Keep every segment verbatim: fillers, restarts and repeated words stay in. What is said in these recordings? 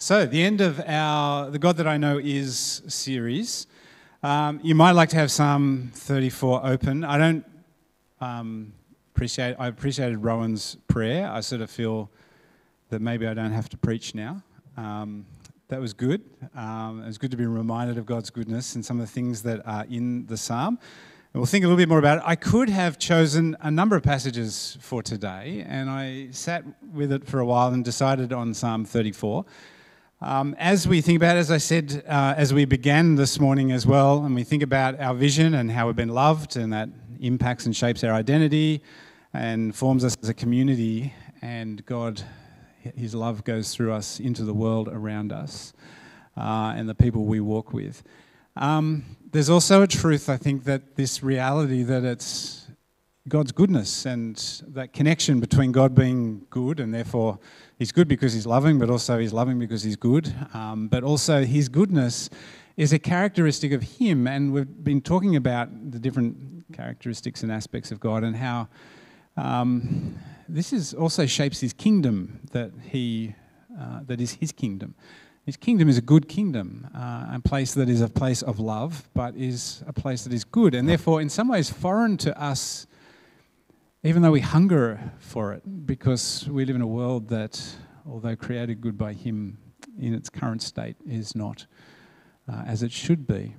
So, the end of our The God That I Know Is series. Um, you might like to have Psalm thirty-four open. I don't um, appreciate, I appreciated Rowan's prayer. I sort of feel that maybe I don't have to preach now. Um, that was good. Um, it was good to be reminded of God's goodness and some of the things that are in the psalm. And we'll think a little bit more about it. I could have chosen a number of passages for today, and I sat with it for a while and decided on Psalm thirty-four. Um, as we think about it, as I said, uh, as we began this morning as well, and we think about our vision and how we've been loved, and that impacts and shapes our identity and forms us as a community, and God, His love goes through us into the world around us uh, and the people we walk with. Um, there's also a truth, I think, that this reality that it's God's goodness and that connection between God being good, and therefore He's good because He's loving, but also He's loving because He's good. Um, but also His goodness is a characteristic of Him, and we've been talking about the different characteristics and aspects of God and how um, this is also shapes His kingdom, that He uh, that is His kingdom. His kingdom is a good kingdom, uh, a place that is a place of love, but is a place that is good, and therefore in some ways foreign to us, even though we hunger for it, because we live in a world that, although created good by Him, in its current state is not uh, as it should be.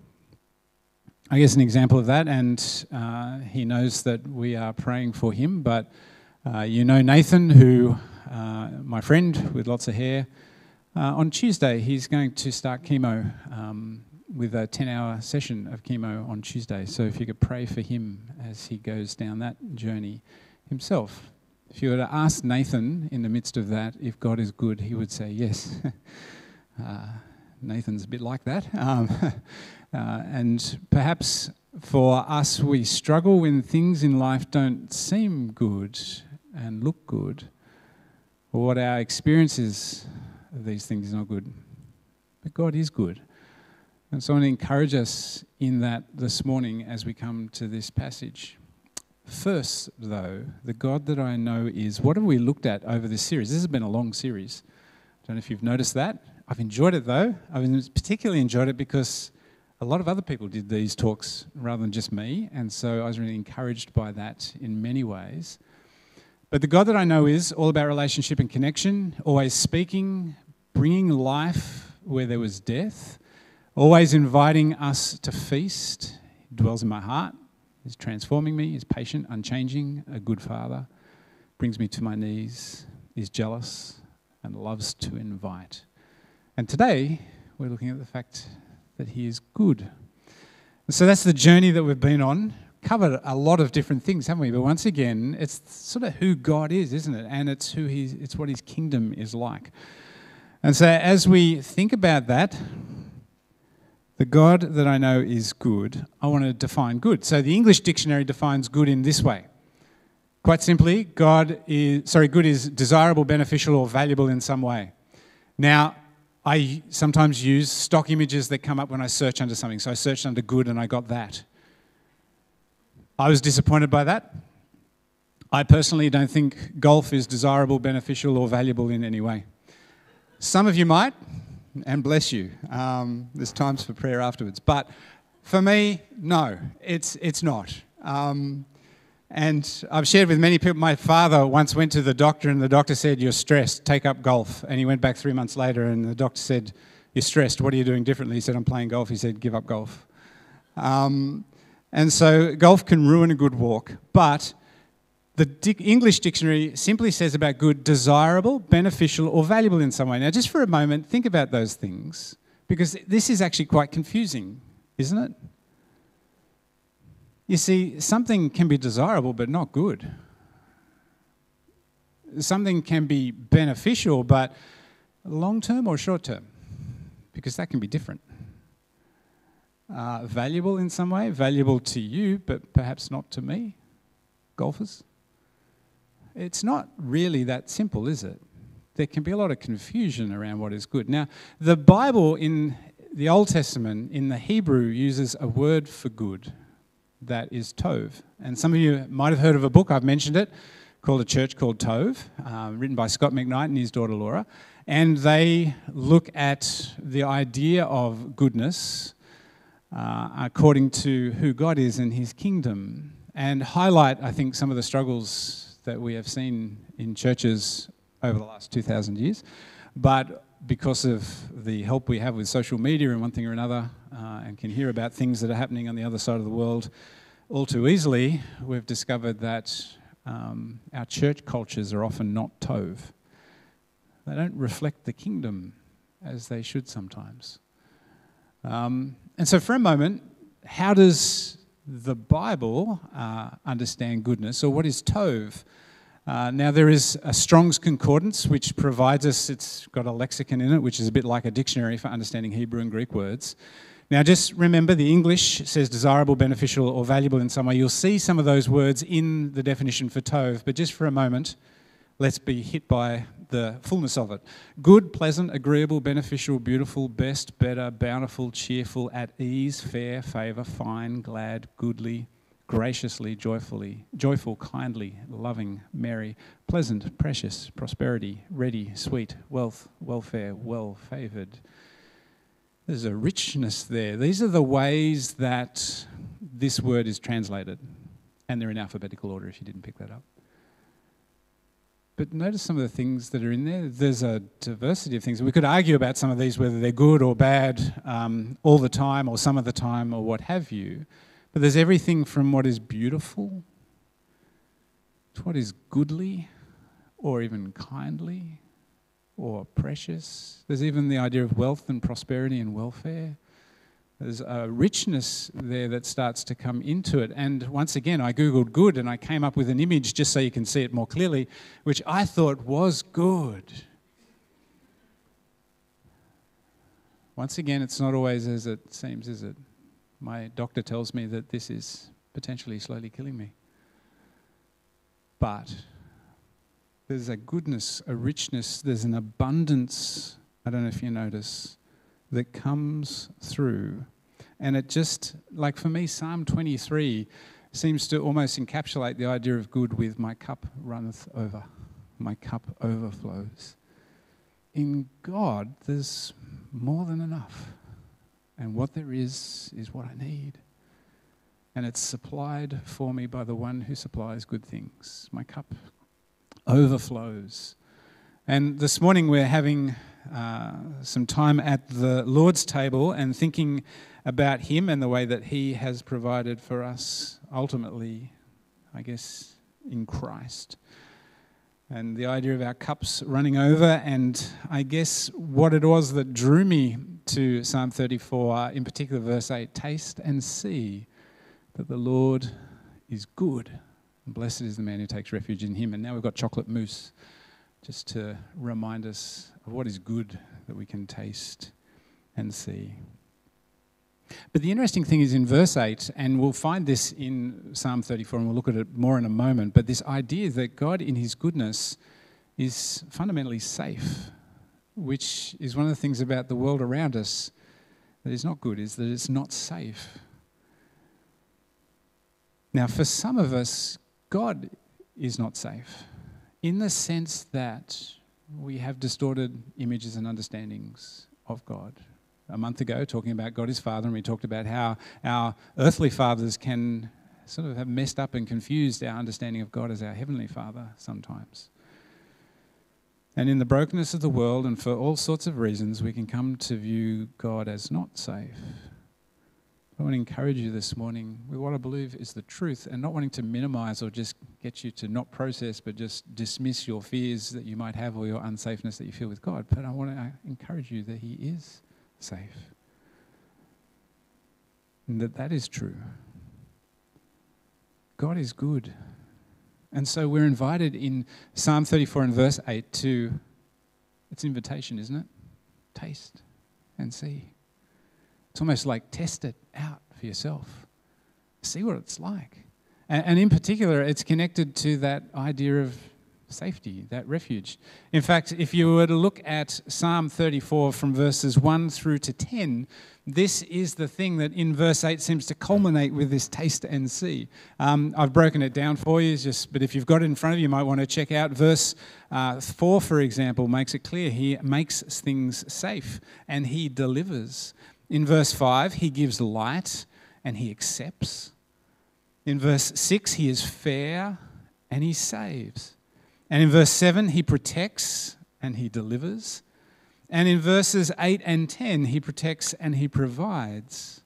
I guess an example of that, and uh, he knows that we are praying for him, but uh, you know Nathan, who, uh, my friend with lots of hair, uh, on Tuesday he's going to start chemo um, with a ten-hour session of chemo on Tuesday. So if you could pray for him as he goes down that journey himself. If you were to ask Nathan in the midst of that if God is good, he would say yes. uh, Nathan's a bit like that. Um, uh, and perhaps for us, we struggle when things in life don't seem good and look good, or what our experience is of these things is not good. But God is good. And so I want to encourage us in that this morning as we come to this passage. First, though, the God that I know is, what have we looked at over this series? This has been a long series. I don't know if you've noticed that. I've enjoyed it, though. I've particularly enjoyed it because a lot of other people did these talks rather than just me, and so I was really encouraged by that in many ways. But the God that I know is all about relationship and connection, always speaking, bringing life where there was death, always inviting us to feast. He dwells in my heart. He's transforming me. He's patient, unchanging, a good father. Brings me to my knees. Is jealous and loves to invite. And today, we're looking at the fact that He is good. And so that's the journey that we've been on. Covered a lot of different things, haven't we? But once again, it's sort of who God is, isn't it? And it's who He's, it's what His kingdom is like. And so as we think about that, the God that I know is good, I want to define good. So the English dictionary defines good in this way. Quite simply, God is, sorry, good is desirable, beneficial, or valuable in some way. Now, I sometimes use stock images that come up when I search under something. So I searched under good and I got that. I was disappointed by that. I personally don't think golf is desirable, beneficial, or valuable in any way. Some of you might. And bless you. Um, there's times for prayer afterwards. But for me, no, it's it's not. Um, and I've shared with many people, my father once went to the doctor and the doctor said, "You're stressed, take up golf." And he went back three months later and the doctor said, "You're stressed, what are you doing differently?" He said, "I'm playing golf." He said, "Give up golf." Um, and so golf can ruin a good walk. But the Di- English dictionary simply says about good, desirable, beneficial, or valuable in some way. Now, just for a moment, think about those things, because this is actually quite confusing, isn't it? You see, something can be desirable but not good. Something can be beneficial but long-term or short-term, because that can be different. Uh, valuable in some way, valuable to you, but perhaps not to me, golfers. It's not really that simple, is it? There can be a lot of confusion around what is good. Now, the Bible in the Old Testament, in the Hebrew, uses a word for good that is tov. And some of you might have heard of a book, I've mentioned it, called A Church Called Tove, uh, written by Scott McKnight and his daughter Laura. And they look at the idea of goodness uh, according to who God is and his kingdom, and highlight, I think, some of the struggles that we have seen in churches over the last two thousand years. But because of the help we have with social media and one thing or another, uh, and can hear about things that are happening on the other side of the world all too easily, we've discovered that um, our church cultures are often not Tove. They don't reflect the kingdom as they should sometimes. Um, and so for a moment, how does the Bible uh, understand goodness, or what is Tove? Uh, now, there is a Strong's Concordance, which provides us, it's got a lexicon in it, which is a bit like a dictionary for understanding Hebrew and Greek words. Now, just remember, the English says desirable, beneficial, or valuable in some way. You'll see some of those words in the definition for Tove, but just for a moment, let's be hit by the fullness of it. Good, pleasant, agreeable, beneficial, beautiful, best, better, bountiful, cheerful, at ease, fair, favour, fine, glad, goodly, graciously, joyfully, joyful, kindly, loving, merry, pleasant, precious, prosperity, ready, sweet, wealth, welfare, well-favoured. There's a richness there. These are the ways that this word is translated, and they're in alphabetical order if you didn't pick that up. But notice some of the things that are in there. There's a diversity of things. We could argue about some of these, whether they're good or bad um, all the time or some of the time or what have you. But there's everything from what is beautiful to what is goodly or even kindly or precious. There's even the idea of wealth and prosperity and welfare. There's a richness there that starts to come into it. And once again, I Googled good and I came up with an image just so you can see it more clearly, which I thought was good. Once again, it's not always as it seems, is it? My doctor tells me that this is potentially slowly killing me. But there's a goodness, a richness, there's an abundance, I don't know if you notice, that comes through. And it just, like for me, Psalm twenty-three seems to almost encapsulate the idea of good with my cup runneth over, my cup overflows. In God, there's more than enough. And what there is, is what I need. And it's supplied for me by the one who supplies good things. My cup overflows. And this morning we're having uh, some time at the Lord's table and thinking about him and the way that he has provided for us ultimately, I guess, in Christ. And the idea of our cups running over, and I guess what it was that drew me to Psalm thirty-four, in particular verse eight, taste and see that the Lord is good, and blessed is the man who takes refuge in him. And now we've got chocolate mousse, just to remind us of what is good that we can taste and see. But the interesting thing is in verse eight, and we'll find this in Psalm thirty-four, and we'll look at it more in a moment, but this idea that God in his goodness is fundamentally safe, which is one of the things about the world around us that is not good, is that it's not safe. Now, for some of us, God is not safe in the sense that we have distorted images and understandings of God. A month ago, talking about God is Father, and we talked about how our earthly fathers can sort of have messed up and confused our understanding of God as our Heavenly Father sometimes. And in the brokenness of the world, and for all sorts of reasons, we can come to view God as not safe. I want to encourage you this morning with what I believe is the truth, and not wanting to minimize or just get you to not process, but just dismiss your fears that you might have or your unsafeness that you feel with God. But I want to encourage you that he is safe. And that that is true. God is good. And so we're invited in Psalm thirty-four and verse eight to, it's an invitation, isn't it? Taste and see. It's almost like test it out for yourself. See what it's like. And, and in particular, it's connected to that idea of safety, that refuge. In fact, if you were to look at Psalm thirty-four from verses one through to ten, this is the thing that in verse eight seems to culminate with this taste and see. Um, I've broken it down for you, just, but if you've got it in front of you, you might want to check out verse uh, four, for example, makes it clear. He makes things safe and he delivers. In verse five, he gives light and he accepts. In verse six, he is fair and he saves. And in verse seven, he protects and he delivers. And in verses eight and ten, he protects and he provides.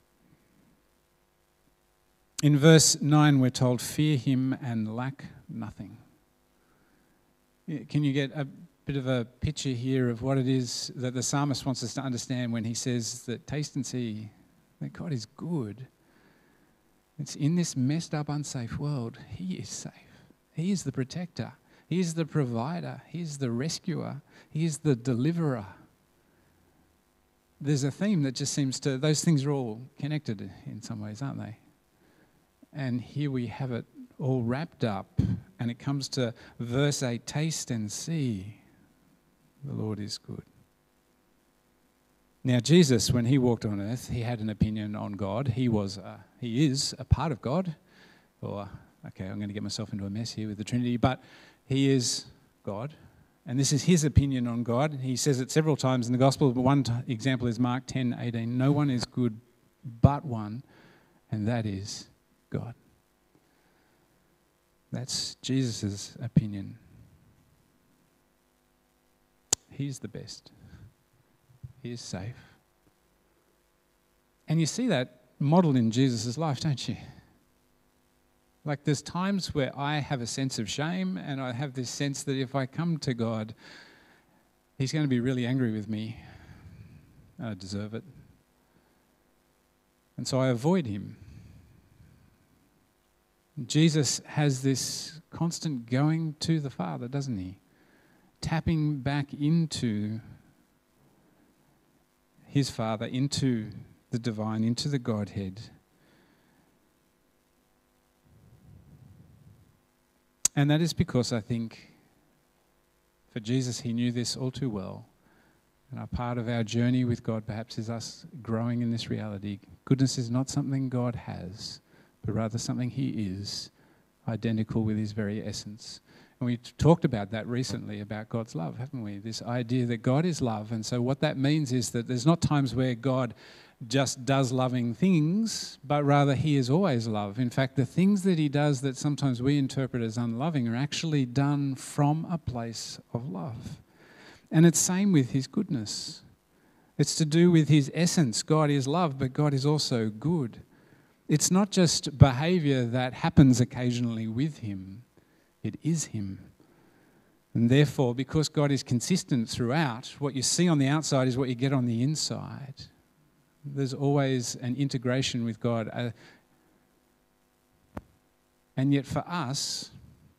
In verse nine, we're told, fear him and lack nothing. Can you get a bit of a picture here of what it is that the psalmist wants us to understand when he says that taste and see that God is good? It's in this messed up, unsafe world, he is safe. He is the protector. He is the provider. He is the rescuer. He is the deliverer. There's a theme that just seems to, those things are all connected in some ways, aren't they? And here we have it all wrapped up, and it comes to verse eight, taste and see, the Lord is good. Now, Jesus, when he walked on earth, he had an opinion on God. He was, uh, he is a part of God. Or, okay, I'm going to get myself into a mess here with the Trinity, but he is God. And this is his opinion on God. He says it several times in the Gospel. One t- example is Mark ten eighteen. No one is good but one, and that is God. That's Jesus' opinion. He's the best. He is safe. And you see that modeled in Jesus' life, don't you? Like there's times where I have a sense of shame and I have this sense that if I come to God, he's going to be really angry with me. I deserve it. And so I avoid him. Jesus has this constant going to the Father, doesn't he? Tapping back into his Father, into the divine, into the Godhead. And that is because I think for Jesus, he knew this all too well. And a part of our journey with God perhaps is us growing in this reality. Goodness is not something God has, but rather something he is, identical with his very essence. And we talked about that recently, about God's love, haven't we? This idea that God is love. And so what that means is that there's not times where God just does loving things, but rather he is always love. In fact, the things that he does that sometimes we interpret as unloving are actually done from a place of love. And it's same with his goodness. It's to do with his essence. God is love, but God is also good. It's not just behavior that happens occasionally with him. It is him. And therefore, because God is consistent throughout, what you see on the outside is what you get on the inside. There's always an integration with God. Uh, and yet for us,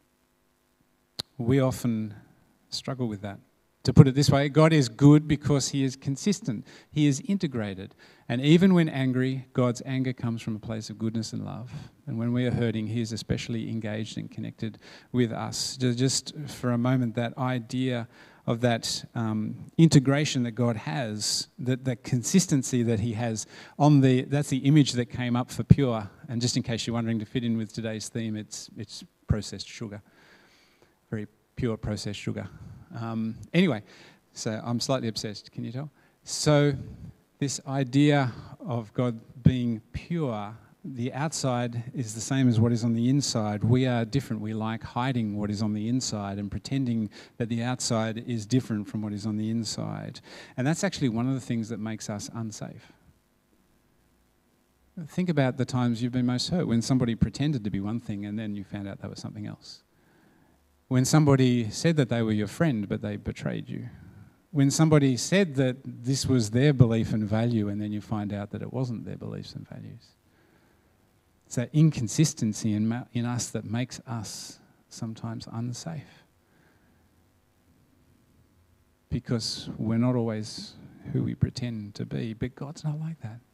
we often struggle with that. To put it this way, God is good because he is consistent. He is integrated. And even when angry, God's anger comes from a place of goodness and love. And when we are hurting, he is especially engaged and connected with us. Just for a moment, that idea of that um, integration that God has, that, that consistency that he has on the, that's the image that came up for Pure. And just in case you're wondering, to fit in with today's theme, it's it's processed sugar. Very pure processed sugar. Um, anyway, so I'm slightly obsessed, can you tell? So this idea of God being pure, the outside is the same as what is on the inside. We are different. We like hiding what is on the inside and pretending that the outside is different from what is on the inside. And that's actually one of the things that makes us unsafe. Think about the times you've been most hurt, when somebody pretended to be one thing and then you found out they were something else. When somebody said that they were your friend, but they betrayed you. When somebody said that this was their belief and value, and then you find out that it wasn't their beliefs and values. It's that inconsistency in, ma- in us that makes us sometimes unsafe. Because we're not always who we pretend to be, but God's not like that.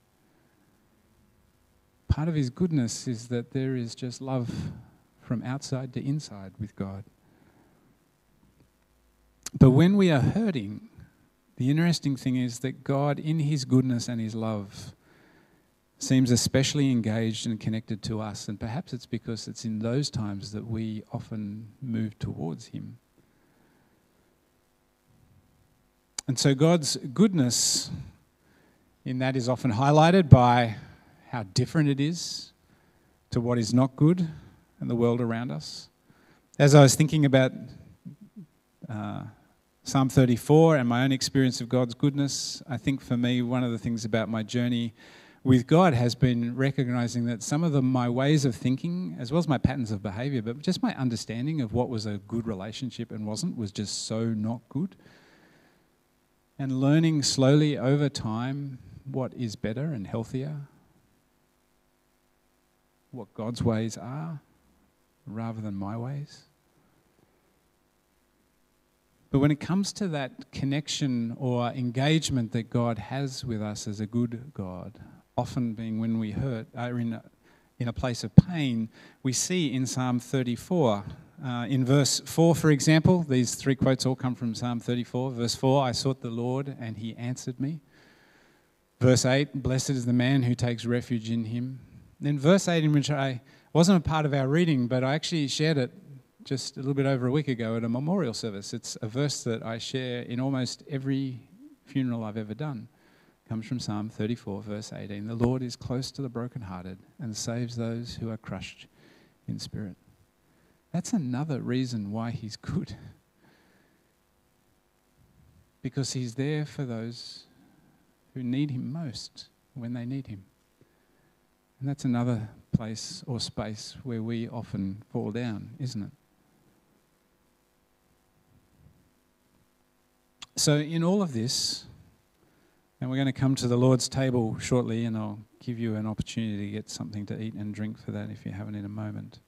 Part of his goodness is that there is just love from outside to inside with God. But when we are hurting, the interesting thing is that God, in his goodness and his love, seems especially engaged and connected to us. And perhaps it's because it's in those times that we often move towards him. And so God's goodness in that is often highlighted by how different it is to what is not good in the world around us. As I was thinking about uh, Psalm thirty-four and my own experience of God's goodness, I think for me one of the things about my journey with God has been recognizing that some of the, my ways of thinking, as well as my patterns of behavior, but just my understanding of what was a good relationship and wasn't, was just so not good. And learning slowly over time what is better and healthier, what God's ways are, rather than my ways. But when it comes to that connection or engagement that God has with us as a good God, often being when we hurt, are in a, in a place of pain, we see in Psalm thirty-four, uh, in verse four, for example, these three quotes all come from Psalm thirty-four. Verse four, I sought the Lord and he answered me. Verse eight, blessed is the man who takes refuge in him. Then verse eight, in which I wasn't a part of our reading, but I actually shared it just a little bit over a week ago at a memorial service. It's a verse that I share in almost every funeral I've ever done. It comes from Psalm thirty-four, verse eighteen. The Lord is close to the brokenhearted and saves those who are crushed in spirit. That's another reason why he's good. Because he's there for those who need him most when they need him. And that's another place or space where we often fall down, isn't it? So in all of this, and we're going to come to the Lord's table shortly, and I'll give you an opportunity to get something to eat and drink for that if you haven't in a moment.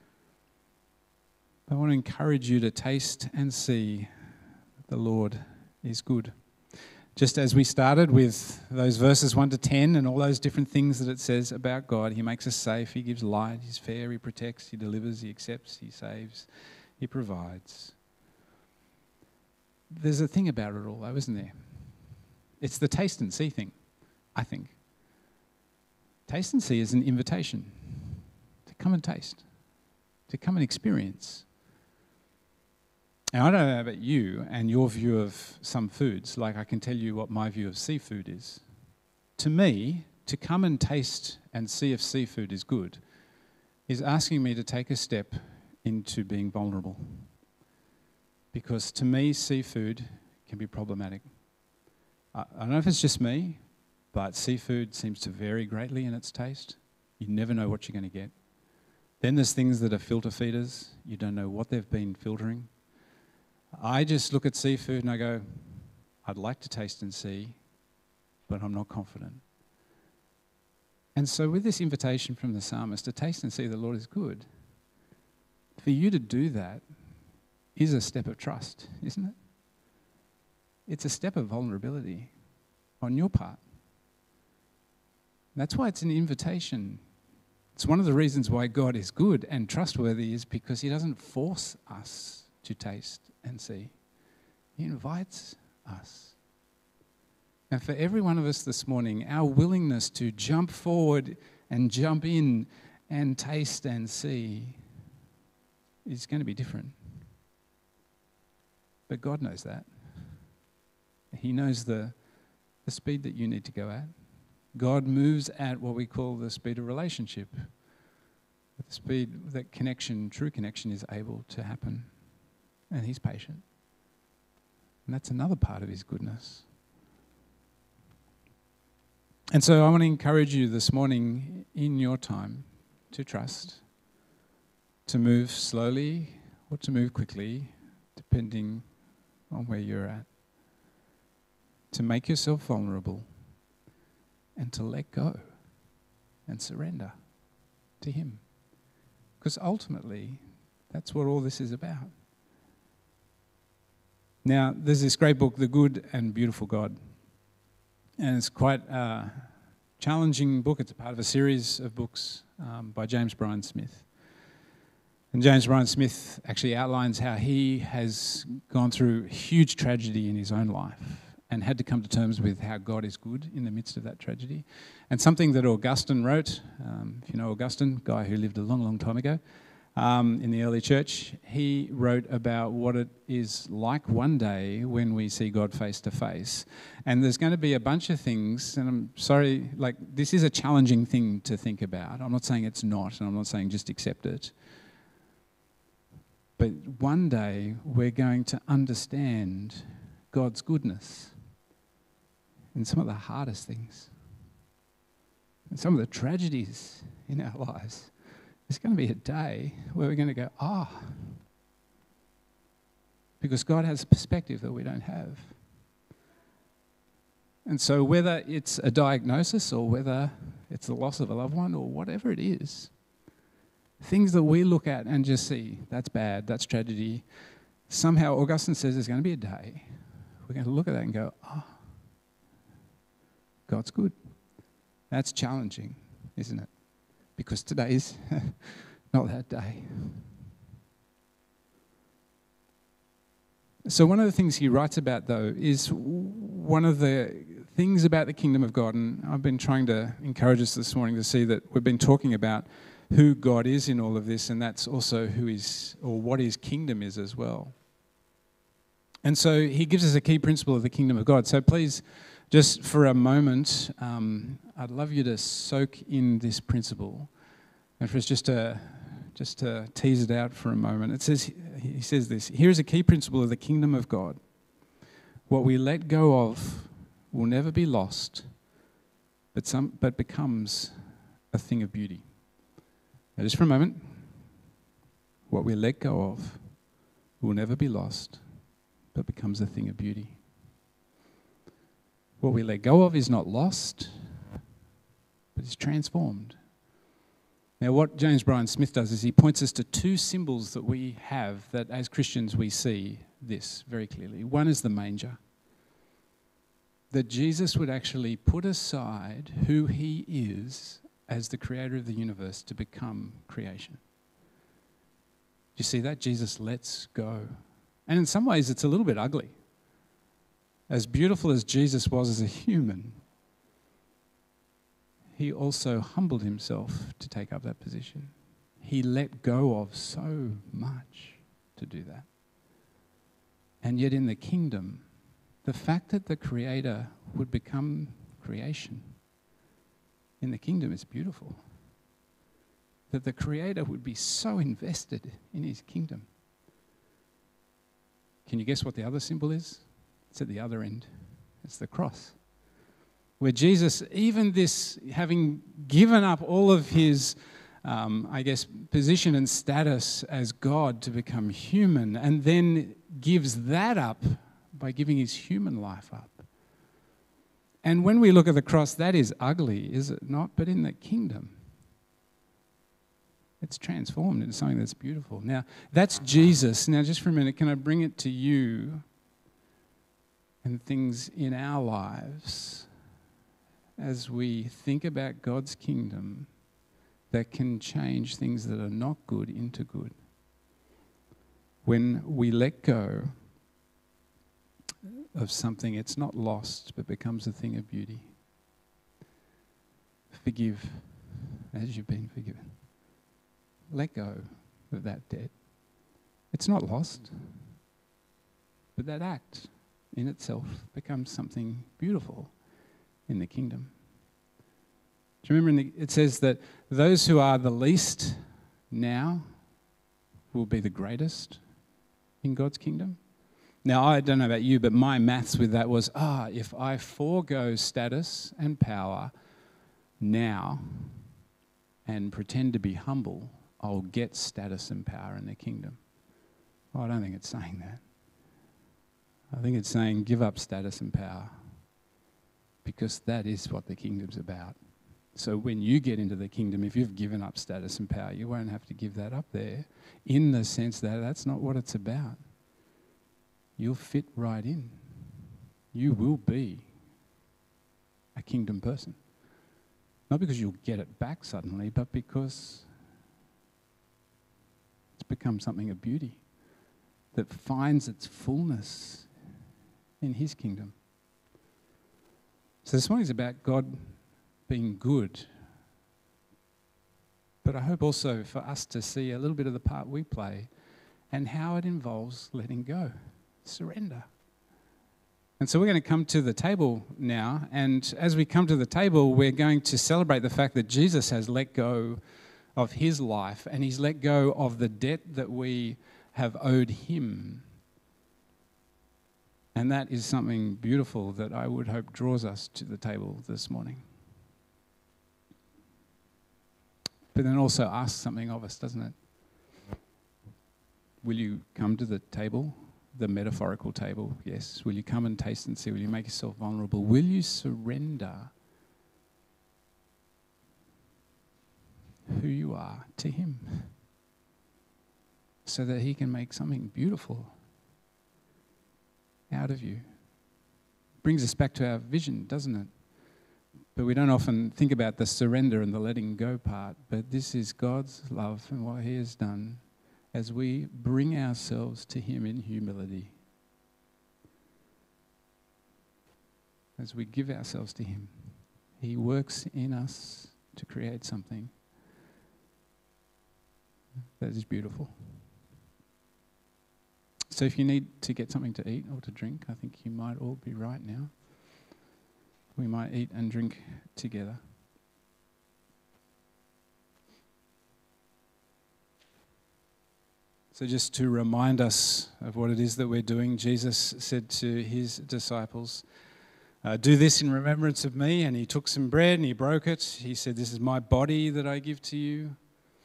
I want to encourage you to taste and see that the Lord is good. Just as we started with those verses one to ten and all those different things that it says about God, he makes us safe, he gives light, he's fair, he protects, he delivers, he accepts, he saves, he provides. There's a thing about it all though, isn't there? It's the taste and see thing, I think. Taste and see is an invitation to come and taste, to come and experience. Now, I don't know about you and your view of some foods, like I can tell you what my view of seafood is. To me, to come and taste and see if seafood is good is asking me to take a step into being vulnerable. Because to me, seafood can be problematic. I, I don't know if it's just me, but seafood seems to vary greatly in its taste. You never know what you're going to get. Then there's things that are filter feeders. You don't know what they've been filtering. I just look at seafood and I go, I'd like to taste and see, but I'm not confident. And so with this invitation from the psalmist to taste and see the Lord is good, for you to do that is a step of trust, isn't it? It's a step of vulnerability on your part. That's why it's an invitation. It's one of the reasons why God is good and trustworthy is because he doesn't force us to taste and see. He invites us. And for every one of us this morning, our willingness to jump forward and jump in and taste and see is going to be different. But God knows that. He knows the, the speed that you need to go at. God moves at what we call the speed of relationship. The speed that connection, true connection, is able to happen. And he's patient. And that's another part of his goodness. And so I want to encourage you this morning in your time to trust, to move slowly or to move quickly, depending on where you're at, to make yourself vulnerable and to let go and surrender to him. Because ultimately, that's what all this is about. Now, there's this great book, The Good and Beautiful God. And it's quite a challenging book. It's a part of a series of books um, by James Bryan Smith. And James Bryan Smith actually outlines how he has gone through huge tragedy in his own life and had to come to terms with how God is good in the midst of that tragedy. And something that Augustine wrote, um, if you know Augustine, guy who lived a long, long time ago, um, in the early church, he wrote about what it is like one day when we see God face to face. And there's going to be a bunch of things, and I'm sorry, like, this is a challenging thing to think about. I'm not saying it's not, and I'm not saying just accept it. But one day we're going to understand God's goodness in some of the hardest things, and some of the tragedies in our lives. There's going to be a day where we're going to go, ah, oh, because God has a perspective that we don't have. And so whether it's a diagnosis or whether it's the loss of a loved one or whatever it is, things that we look at and just see, that's bad, that's tragedy, somehow Augustine says there's going to be a day we're going to look at that and go, oh, God's good. That's challenging, isn't it? Because today's not that day. So one of the things he writes about, though, is one of the things about the kingdom of God, and I've been trying to encourage us this morning to see that we've been talking about who God is in all of this, and that's also who is, or what his kingdom is as well. And so he gives us a key principle of the kingdom of God. So please, just for a moment, um, I'd love you to soak in this principle, and for us just to just to tease it out for a moment. It says, he says this: here is a key principle of the kingdom of God. What we let go of will never be lost, but some but becomes a thing of beauty. Now, just for a moment, what we let go of will never be lost, but becomes a thing of beauty. What we let go of is not lost, but is transformed. Now, what James Bryan Smith does is he points us to two symbols that we have that as Christians we see this very clearly. One is the manger. That Jesus would actually put aside who he is as the creator of the universe to become creation. Do you see that? Jesus lets go. And in some ways it's a little bit ugly. As beautiful as Jesus was as a human, he also humbled himself to take up that position. He let go of so much to do that. And yet in the kingdom, the fact that the creator would become creation in the kingdom is beautiful. That the creator would be so invested in his kingdom. Can you guess what the other symbol is? It's at the other end. It's the cross. Where Jesus, even this, having given up all of his, um, I guess, position and status as God to become human, and then gives that up by giving his human life up. And when we look at the cross, that is ugly, is it not? But in the kingdom, it's transformed into something that's beautiful. Now, that's Jesus. Now, just for a minute, can I bring it to you and things in our lives as we think about God's kingdom that can change things that are not good into good? When we let go of something, it's not lost, but becomes a thing of beauty. Forgive as you've been forgiven. Let go of that debt. It's not lost, but that act in itself becomes something beautiful in the kingdom. Do you remember in the, it says that those who are the least now will be the greatest in God's kingdom? Now, I don't know about you, but my maths with that was, ah, if I forego status and power now and pretend to be humble, I'll get status and power in the kingdom. Well, I don't think it's saying that. I think it's saying give up status and power, because that is what the kingdom's about. So when you get into the kingdom, if you've given up status and power, you won't have to give that up there, in the sense that that's not what it's about. You'll fit right in. You will be a kingdom person. Not because you'll get it back suddenly, but because it's become something of beauty that finds its fullness in his kingdom. So this morning's about God being good. But I hope also for us to see a little bit of the part we play and how it involves letting go, surrender. And so we're going to come to the table now, and as we come to the table, we're going to celebrate the fact that Jesus has let go of his life, and he's let go of the debt that we have owed him. And that is something beautiful that I would hope draws us to the table this morning. But then also asks something of us, doesn't it? Will you come to the table? The metaphorical table, yes. Will you come and taste and see? Will you make yourself vulnerable? Will you surrender who you are to him so that he can make something beautiful out of you? Brings us back to our vision, doesn't it? But we don't often think about the surrender and the letting go part, but this is God's love and what he has done as we bring ourselves to him in humility. As we give ourselves to him, he works in us to create something that is beautiful. So if you need to get something to eat or to drink, I think you might all be right now. We might eat and drink together. So just to remind us of what it is that we're doing, Jesus said to his disciples, uh, do this in remembrance of me. And he took some bread and he broke it. He said, this is my body that I give to you.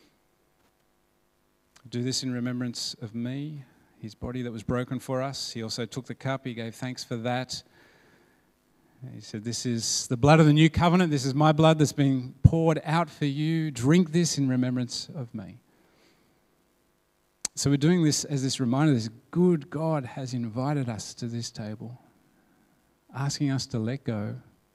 Do this in remembrance of me. His body that was broken for us. He also took the cup. He gave thanks for that. He said, this is the blood of the new covenant. This is my blood that's being poured out for you. Drink this in remembrance of me. So we're doing this as this reminder, this good God has invited us to this table, asking us to let go,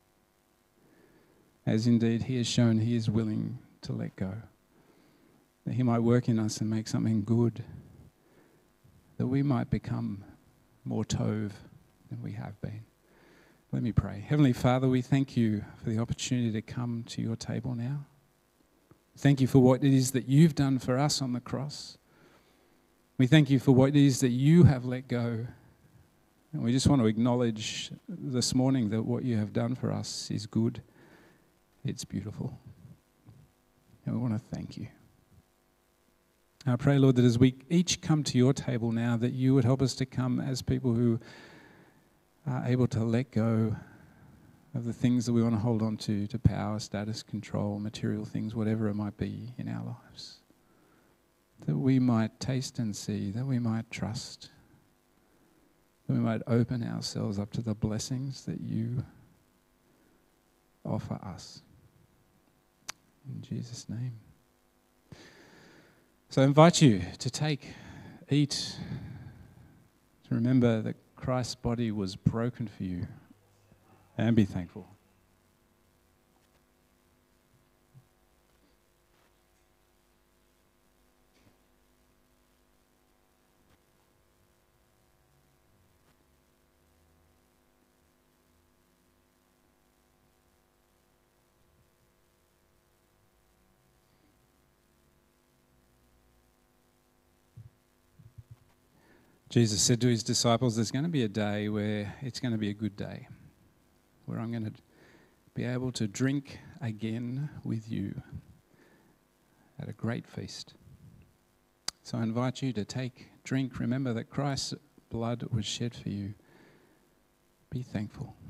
as indeed he has shown he is willing to let go, that he might work in us and make something good, that we might become more Tov than we have been. Let me pray. Heavenly Father, we thank you for the opportunity to come to your table now. Thank you for what it is that you've done for us on the cross. We thank you for what it is that you have let go. And we just want to acknowledge this morning that what you have done for us is good. It's beautiful. And we want to thank you. I pray, Lord, that as we each come to your table now, that you would help us to come as people who are able to let go of the things that we want to hold on to, to power, status, control, material things, whatever it might be in our lives. That we might taste and see, that we might trust, that we might open ourselves up to the blessings that you offer us. In Jesus' name. So I invite you to take, eat, to remember that Christ's body was broken for you, and be thankful. Jesus said to his disciples, there's going to be a day where it's going to be a good day, where I'm going to be able to drink again with you at a great feast. So I invite you to take, drink, remember that Christ's blood was shed for you. Be thankful.